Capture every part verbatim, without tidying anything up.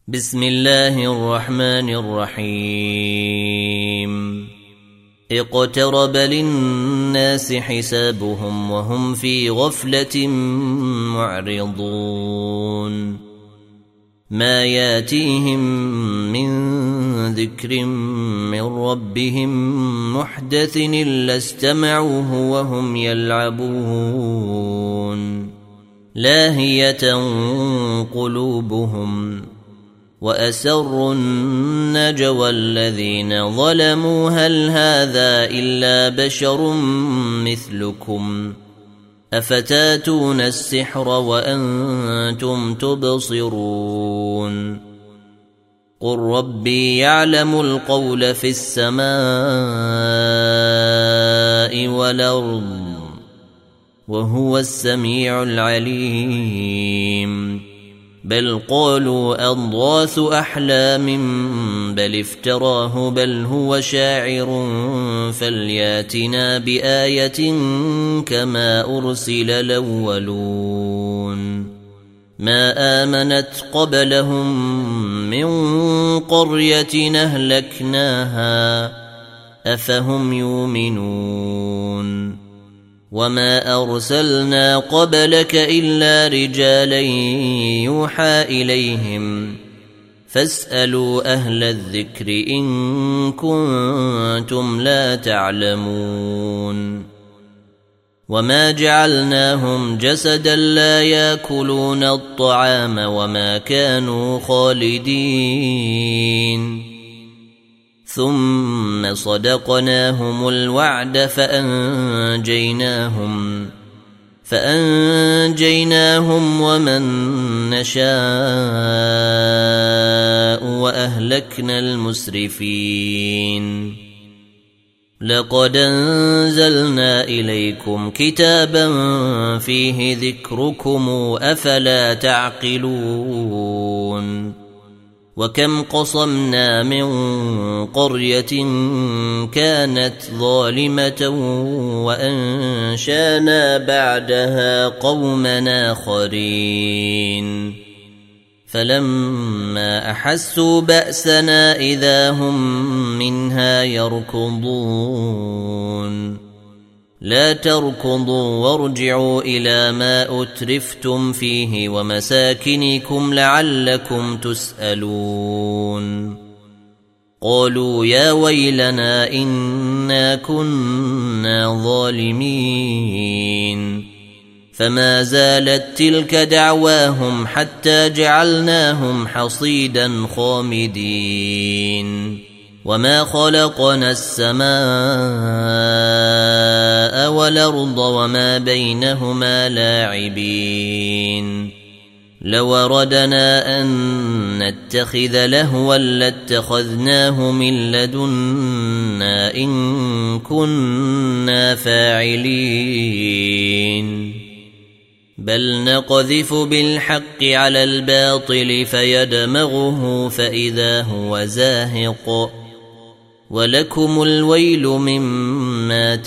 بسم الله الرحمن الرحيم اقترب للناس حسابهم وهم في غفلة معرضون ما ياتيهم من ذكر من ربهم محدث إلا استمعوه وهم يلعبون لاهية قلوبهم وأسروا النجوى الذين ظلموا هل هذا إلا بشر مثلكم أفتاتون السحر وأنتم تبصرون قل ربي يعلم القول في السماء والأرض وهو السميع العليم بل قالوا أضغاث أحلام بل افتراه بل هو شاعر فلياتنا بآية كما أرسل الأولون ما آمنت قبلهم من قرية أهلكناها أفهم يؤمنون وما أرسلنا قبلك إلا رجالا يوحى إليهم فاسألوا أهل الذكر إن كنتم لا تعلمون وما جعلناهم جسدا لا يأكلون الطعام وما كانوا خالدين ثم صدقناهم الوعد فأنجيناهم فأنجيناهم ومن نشاء وأهلكنا المسرفين لقد أنزلنا إليكم كتابا فيه ذكركم أفلا تعقلون وكم قصمنا من قرية كانت ظالمة وأنشانا بعدها قوما آخرين فلما أحسوا بأسنا إذا هم منها يركضون لا تركضوا وارجعوا إلى ما أترفتم فيه ومساكنكم لعلكم تسألون قالوا يا ويلنا إنا كنا ظالمين فما زالت تلك دعواهم حتى جعلناهم حصيدا خامدين وما خلقنا السماء والأرض وما بينهما لاعبين لو أردنا أن نتخذ لهوا لاتخذناه من لدنا إن كنا فاعلين بل نقذف بالحق على الباطل فيدمغه فإذا هو زاهق ولكم الويل مما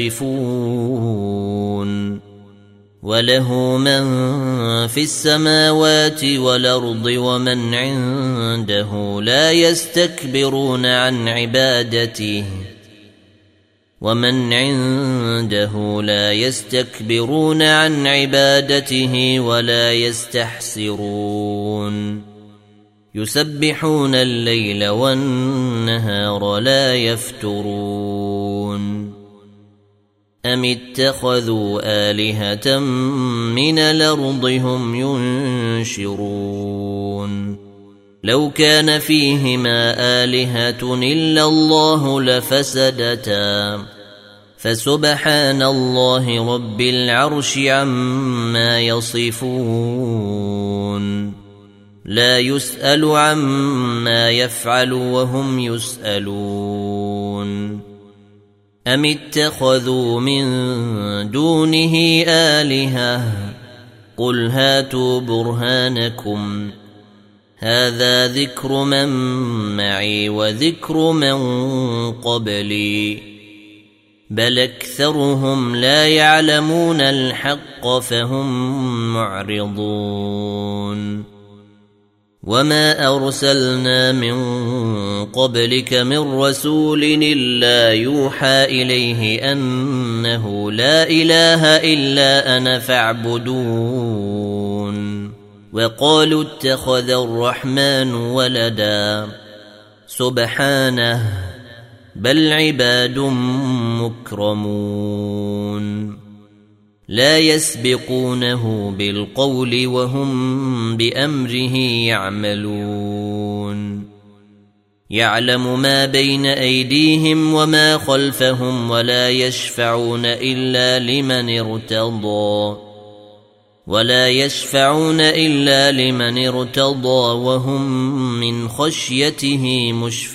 تصفون وله من في السماوات والأرض ومن عنده لا يستكبرون عن عبادته ومن عنده لا يستكبرون عن عبادته ولا يستحسرون يسبحون الليل والنهار لا يفترون أم اتخذوا آلهة من الأرض هم ينشرون لو كان فيهما آلهة إلا الله لفسدتا فسبحان الله رب العرش عما يصفون لا يسأل عما يفعل وهم يسألون أم اتخذوا من دونه آلهة قل هاتوا برهانكم هذا ذكر من معي وذكر من قبلي بل أكثرهم لا يعلمون الحق فهم معرضون وما أرسلنا من قبلك من رسول إلا يوحى إليه أنه لا إله إلا أنا فاعبدون وقالوا اتخذ الرحمن ولدا سبحانه بل عباد مكرمون لا يسبقونه بالقول وهم بأمره يعملون يعلم ما بين أيديهم وما خلفهم ولا يشفعون إلا لمن ارتضى ولا يشفعون إلا لمن ارتضى وهم من خشيته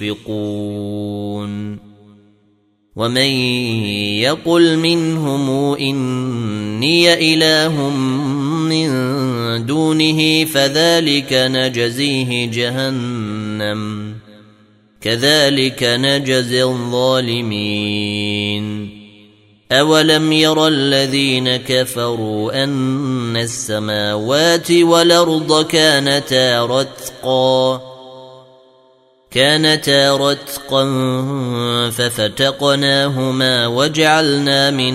مشفقون ومن يقل منهم إني إله من دونه فذلك نجزيه جهنم كذلك نجزي الظالمين أولم ير الذين كفروا أن السماوات والأرض كانتا رتقا كانتا رتقا ففتقناهما وجعلنا من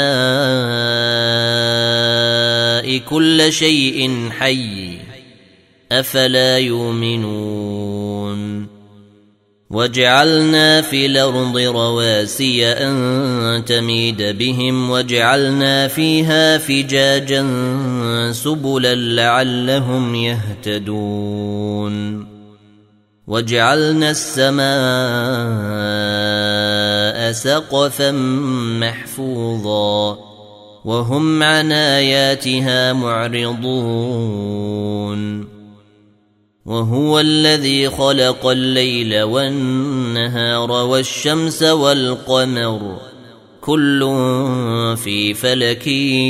الماء كل شيء حي أفلا يؤمنون وجعلنا في الأرض رواسي أن تميد بهم وجعلنا فيها فجاجا سبلا لعلهم يهتدون وجعلنا السماء سقفا محفوظا وهم عن آياتها معرضون وهو الذي خلق الليل والنهار والشمس والقمر كل في فلك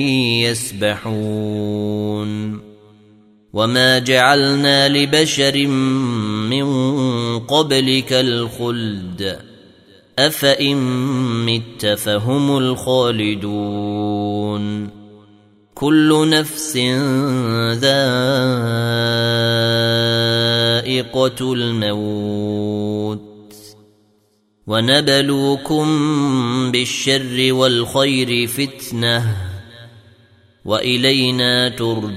يسبحون وما جعلنا لبشر من قبلك الخلد أفإن مت فهم الخالدون كل نفس ذائقة الموت ونبلوكم بالشر والخير فتنة وإلينا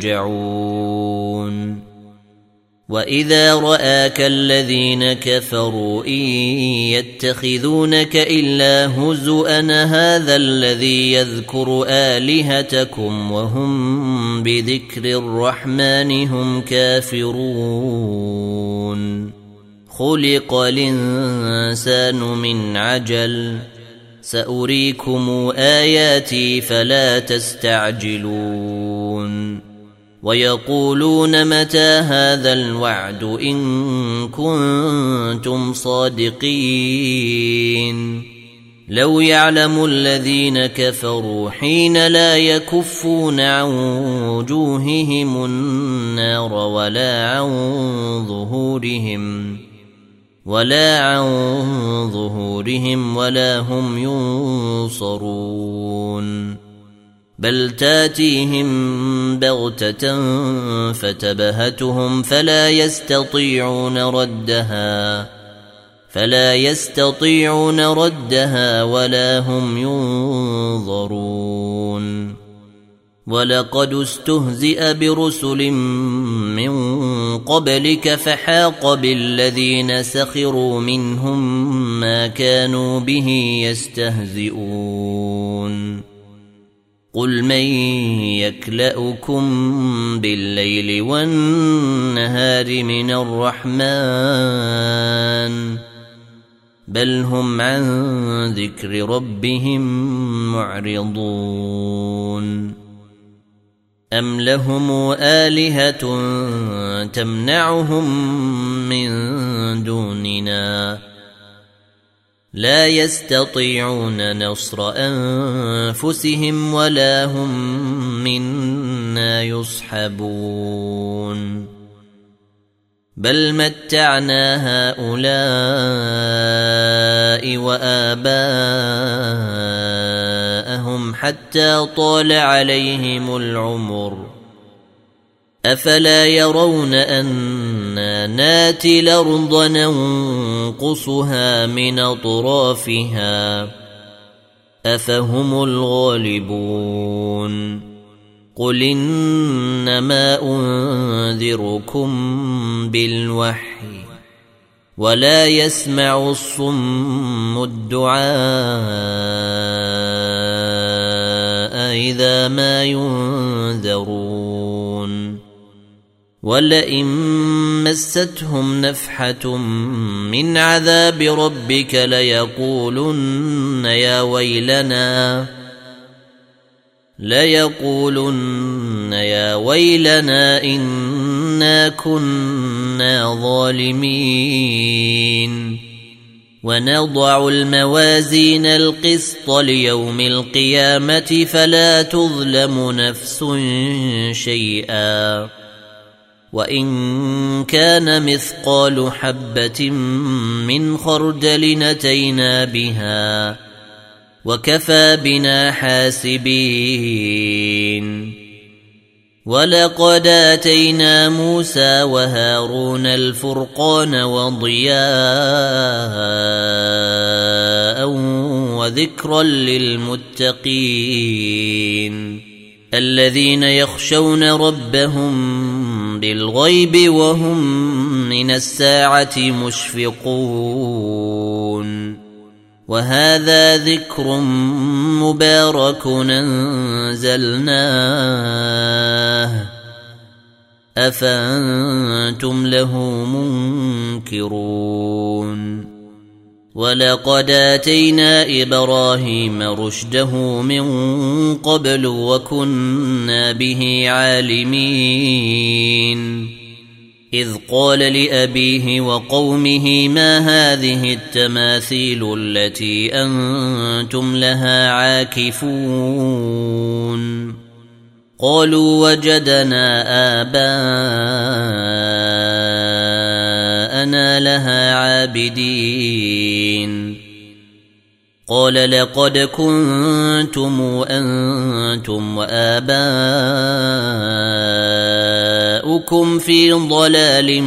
ترجعون وإذا رآك الذين كفروا إن يتخذونك إلا هزؤا هذا الذي يذكر آلهتكم وهم بذكر الرحمن هم كافرون خلق الإنسان من عجل سأريكم آياتي فلا تستعجلون ويقولون متى هذا الوعد إن كنتم صادقين لو يعلم الذين كفروا حين لا يكفون عن وجوههم النار ولا عن ظهورهم ولا عن ظهورهم ولا هم ينصرون بل تاتيهم بغتة فتبهتهم فلا يستطيعون ردها فلا يستطيعون ردها ولا هم ينظرون ولقد استهزئ برسل من قبلك فحاق بالذين سخروا منهم ما كانوا به يستهزئون قل من يكلأكم بالليل والنهار من الرحمن بل هم عن ذكر ربهم معرضون أم لهم آلهة تمنعهم من دوننا لا يستطيعون نصر أنفسهم ولا هم منا يصحبون بل متعنا هؤلاء وآباءهم حتى طال عليهم العمر أفلا يرون أن إنا ناتي الأرض ننقصها من أطرافها أفهم الغالبون قل إنما أنذركم بالوحي ولا يسمع الصم الدعاء إذا ما ينذرون ولئن مستهم نفحة من عذاب ربك ليقولن يا ويلنا ليقولن يا ويلنا إنا كنا ظالمين ونضع الموازين القسط ليوم القيامة فلا تظلم نفس شيئا وإن كان مثقال حبة من خردل أتينا بها وكفى بنا حاسبين ولقد آتينا موسى وهارون الفرقان وضياء وذكرا للمتقين الذين يخشون ربهم بالغيب وهم من الساعة مشفقون وهذا ذكر مبارك أنزلناه أفأنتم له منكرون ولقد آتينا إبراهيم رشده من قبل وكنا به عالمين إذ قال لأبيه وقومه ما هذه التماثيل التي أنتم لها عاكفون قالوا وجدنا آباءنا لها عابدين قال لقد كنتم أنتم وآباؤكم في ضلال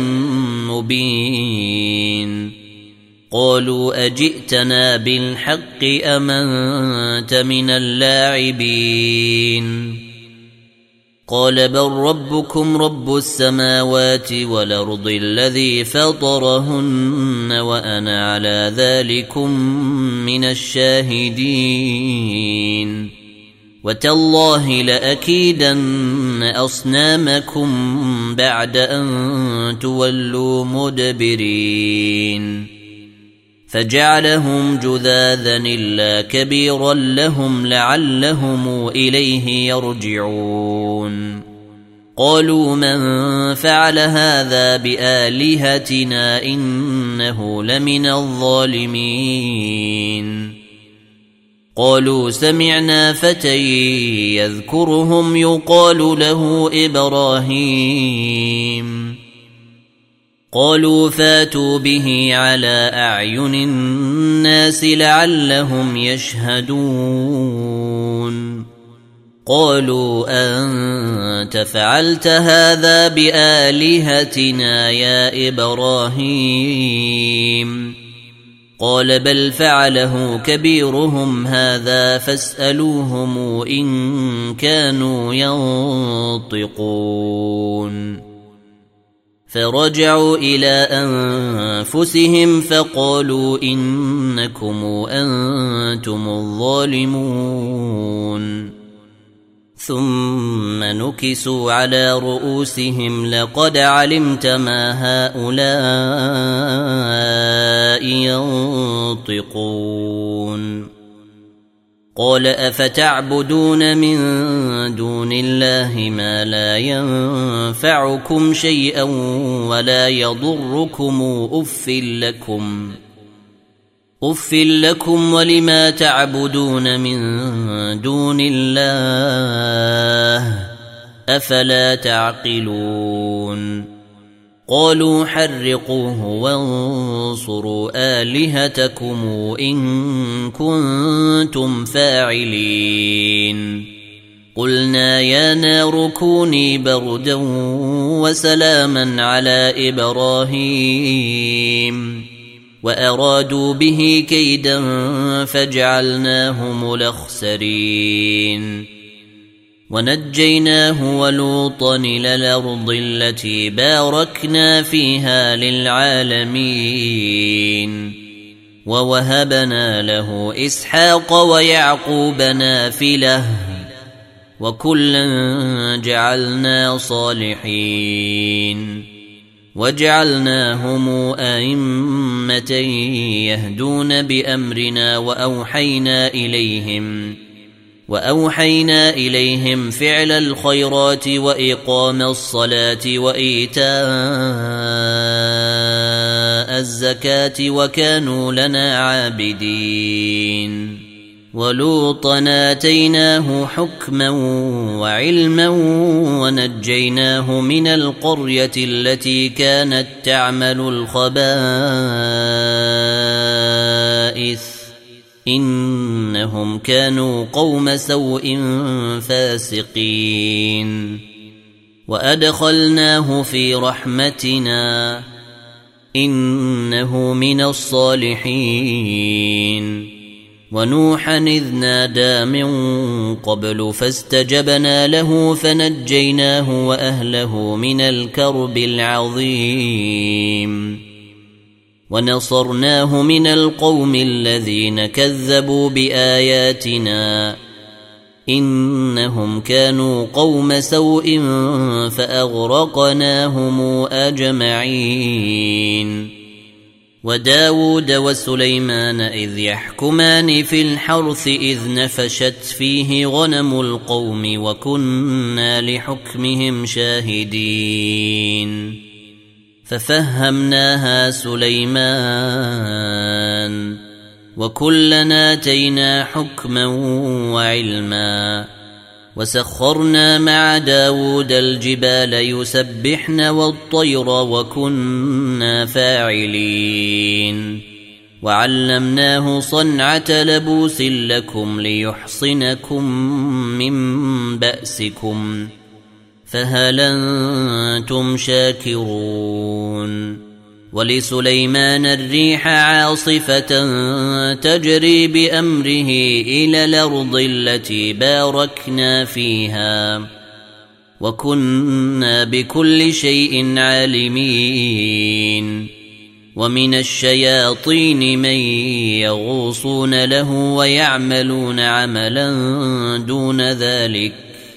مبين قالوا أجئتنا بالحق أم أنت من اللاعبين قال بل ربكم رب السماوات والأرض الذي فطرهن وأنا على ذلكم من الشاهدين وتالله لأكيدن أصنامكم بعد أن تولوا مدبرين فجعلهم جذاذا إلا كبيرا لهم لعلهم إليه يرجعون قالوا من فعل هذا بآلهتنا إنه لمن الظالمين قالوا سمعنا فتى يذكرهم يقال له إبراهيم قالوا فاتوا به على أعين الناس لعلهم يشهدون قالوا أنت فعلت هذا بآلهتنا يا إبراهيم قال بل فعله كبيرهم هذا فاسألوهم إن كانوا ينطقون فرجعوا إلى أنفسهم فقالوا إنكم أنتم الظالمون ثم نكسوا على رؤوسهم لقد علمت ما هؤلاء ينطقون قال أفتعبدون من دون الله ما لا ينفعكم شيئا ولا يضركم أف لكم أف لكم ولما تعبدون من دون الله أفلا تعقلون قالوا حرقوه وانصروا آلهتكم إن كنتم فاعلين قلنا يا نار كوني بردا وسلاما على إبراهيم وأرادوا به كيدا فجعلناهم الأخسرين ونجيناه ولوطا إلى الأرض التي باركنا فيها للعالمين ووهبنا له إسحاق ويعقوب نافلة وكلا جعلنا صالحين وجعلناهم أئمة يهدون بأمرنا وأوحينا إليهم وأوحينا إليهم فعل الخيرات وإقام الصلاة وإيتاء الزكاة وكانوا لنا عابدين ولوطا آتيناه حكما وعلما ونجيناه من القرية التي كانت تعمل الخبائث إنهم كانوا قوم سوء فاسقين وأدخلناه في رحمتنا إنه من الصالحين ونوحا إذ نادى من قبل فاستجبنا له فنجيناه وأهله من الكرب العظيم ونصرناه من القوم الذين كذبوا بآياتنا إنهم كانوا قوم سوء فأغرقناهم أجمعين وداود وسليمان إذ يحكمان في الحرث إذ نفشت فيه غنم القوم وكنا لحكمهم شاهدين ففهمناها سليمان وكلنا آتينا حكما وعلما وسخرنا مع داود الجبال يسبحن والطير وكنا فاعلين وعلمناه صنعة لبوس لكم ليحصنكم من بأسكم فهل أنتم شاكرون ولسليمان الريح عاصفة تجري بأمره إلى الأرض التي باركنا فيها وكنا بكل شيء عالمين ومن الشياطين من يغوصون له ويعملون عملا دون ذلك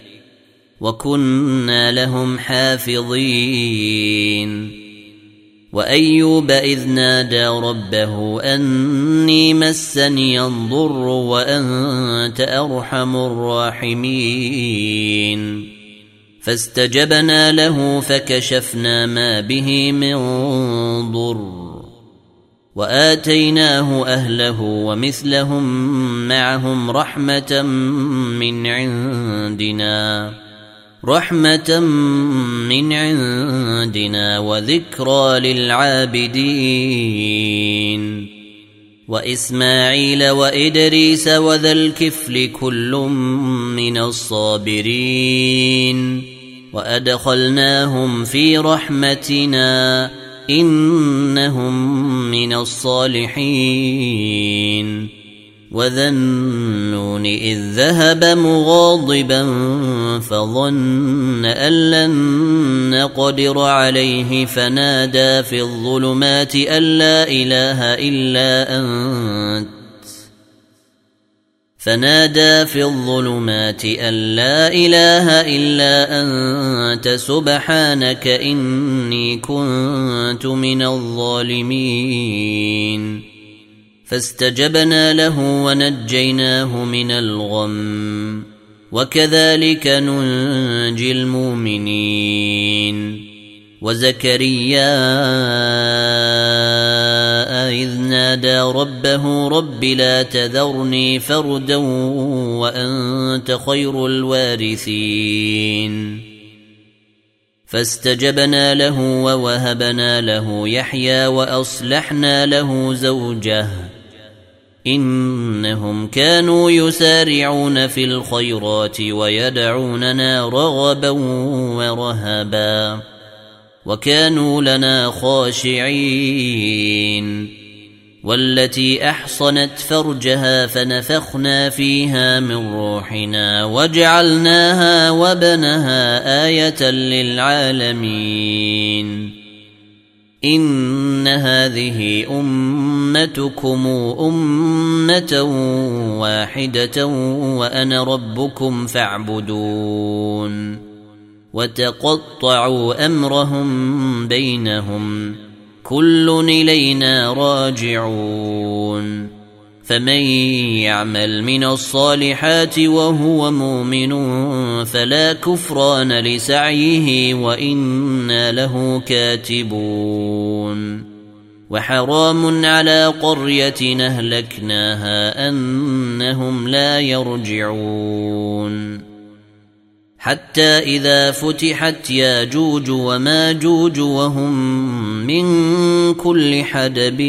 وكنا لهم حافظين وأيوب إذ نادى ربه أني مسني الضر وأنت أرحم الراحمين فاستجبنا له فكشفنا ما به من ضر وآتيناه أهله ومثلهم معهم رحمة من عندنا رحمة من عندنا وذكرى للعابدين وإسماعيل وإدريس وذا الكفل كل من الصابرين وأدخلناهم في رحمتنا إنهم من الصالحين وذا النون إذ ذهب مغاضبا فظن أن لن نقدر عليه فنادى في الظلمات أن لا إله إلا أنت فنادى في الظلمات أن لا إله إلا أنت سبحانك إني كنت من الظالمين فاستجبنا له ونجيناه من الغم وكذلك ننجي المؤمنين وزكريا إذ نادى ربه رب لا تذرني فردا وأنت خير الوارثين فاستجبنا له ووهبنا له يحيى وأصلحنا له زوجه إنهم كانوا يسارعون في الخيرات ويدعوننا رغبا ورهبا وكانوا لنا خاشعين والتي أحصنت فرجها فنفخنا فيها من روحنا وجعلناها وبنها آية للعالمين إن هذه أمتكم أمة واحدة وأنا ربكم فاعبدون وتقطعوا أمرهم بينهم كل إلينا راجعون فمن يعمل من الصالحات وهو مؤمن فلا كفران لسعيه وإنا له كاتبون وحرام على قرية أهلكناها أنهم لا يرجعون حتى إذا فتحت ياجوج وماجوج وهم من كل حدب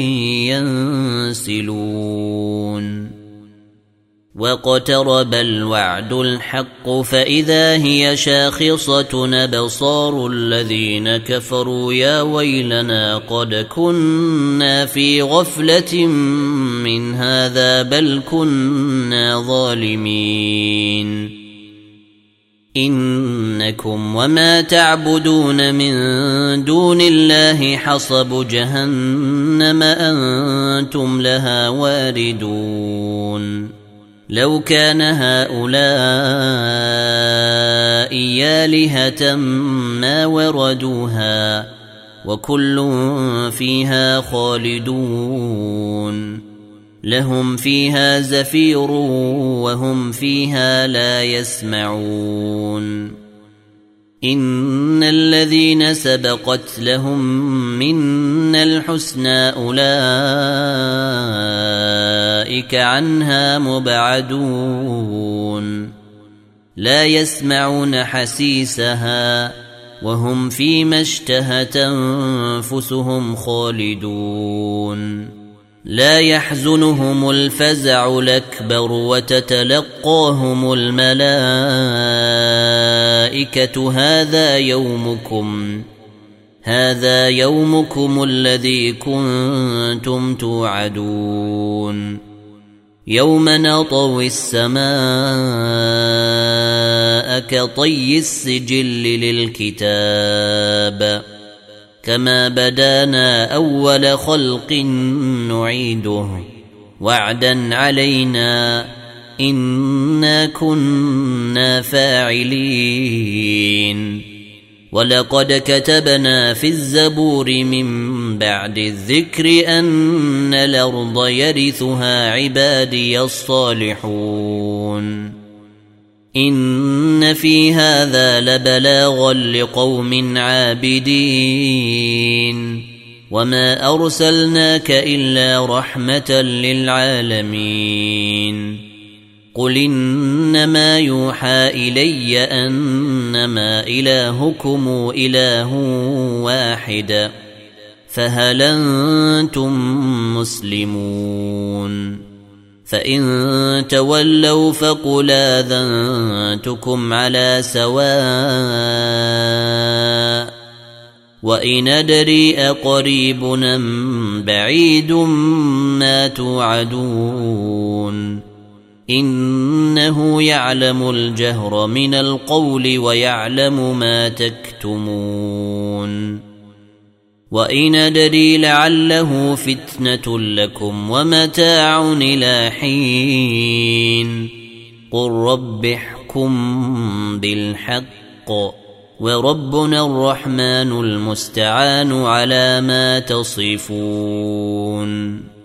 ينسلون واقترب الوعد الحق فإذا هي شاخصة أبصار الذين كفروا يا ويلنا قد كنا في غفلة من هذا بل كنا ظالمين إنكم وما تعبدون من دون الله حصب جهنم أنتم لها واردون لو كان هؤلاء آلهة ما وردوها وكل فيها خالدون لهم فيها زفير وهم فيها لا يسمعون إن الذين سبقت لهم منا الحسنى أولئك عنها مبعدون لا يسمعون حسيسها وهم فيما اشتهت أنفسهم خالدون لا يحزنهم الفزع الأكبر وتتلقاهم الملائكة هذا يومكم هذا يومكم الذي كنتم توعدون يوم نطوي السماء كطي السجل للكتاب كما بدانا أول خلق نعيده وعدا علينا إنا كنا فاعلين ولقد كتبنا في الزبور من بعد الذكر أن الأرض يرثها عبادي الصالحون إن في هذا لبلاغا لقوم عابدين وما أرسلناك إلا رحمة للعالمين قل إنما يوحى إلي أنما إلهكم إله واحد فهل أنتم مسلمون فإن تولوا فقل آذنتكم على سواء وإن أدري أقريب أم بعيد ما توعدون إنه يعلم الجهر من القول ويعلم ما تكتمون وإن أدري لعله فتنة لكم ومتاع إلى حين قل رب احكم بالحق وربنا الرحمن المستعان على ما تصفون.